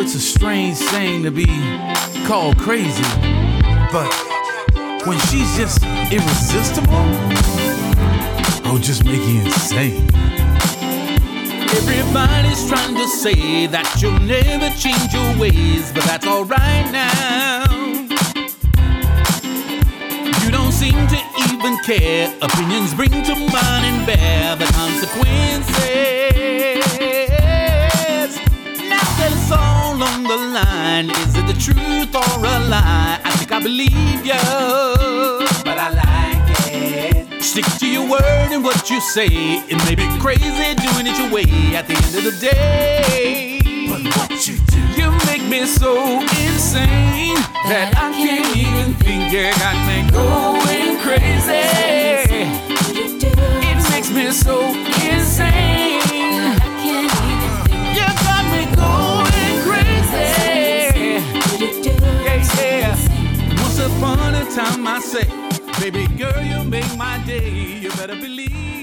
it's a strange thing to be called crazy, but when she's just irresistible, oh, just make you insane. Everybody's trying to say that you'll never change your ways, but that's alright now. You don't seem to even care. Opinions bring to mind and bear the consequences. Now that it's all on the line, is it the truth or a lie? I think I believe you, but I like it. Stick to your word and what you say. It may be crazy doing it your way at the end of the day. But what you do, you make me so insane that I can't even think. You got me going crazy. It makes me so insane. You got me going crazy. Yeah, yeah. Once upon a time I said, baby girl, you make my day. You better believe